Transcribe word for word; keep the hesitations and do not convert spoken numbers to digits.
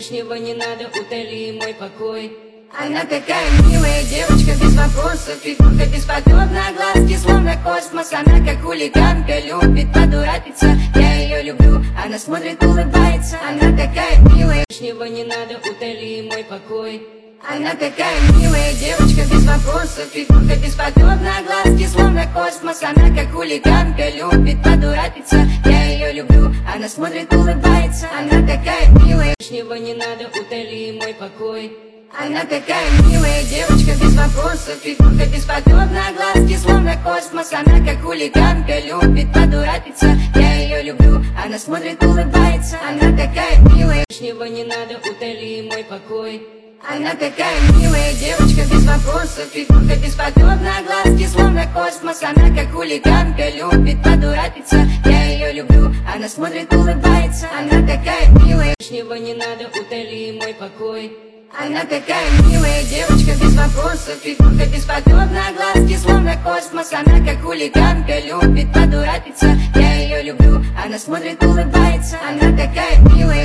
Лишнего не надо, утоли мой покой. Она такая милая девочка, без вопросов, фигурка бесподобна, глазки словно космос. Она как хулиганка, любит подурачиться, я ее люблю, она смотрит, улыбается. Она такая милая, лишнего не надо, утоли мой покой. Она такая милая девочка, без вопросов, фигурка бесподобна, глазки словно космос. Она как хулиганка, любит подурачиться, я ее люблю, она смотрит, улыбается. Она такая милая, лишнего не надо, утоли мой покой. Она такая милая девочка, без вопросов, фигурка бесподобна, глазки словно космос. Она как хулиганка, любит подурачиться, я ее люблю, она смотрит, улыбается. Она такая милая, лишнего не надо, утоли мой покой. Она такая милая девочка, без вопросов, фигурка бесподобна, глазки словно космос. Она как хулиганка, любит подурачиться, я ее люблю, она смотрит, улыбается. Она такая милая, лишнего не надо, утоли мой покой. Она такая милая девочка, без вопросов, фигурка бесподобна, глазки словно космос. Она как хулиганка, любит подурачиться, я ее люблю, она смотрит, улыбается. Она такая милая.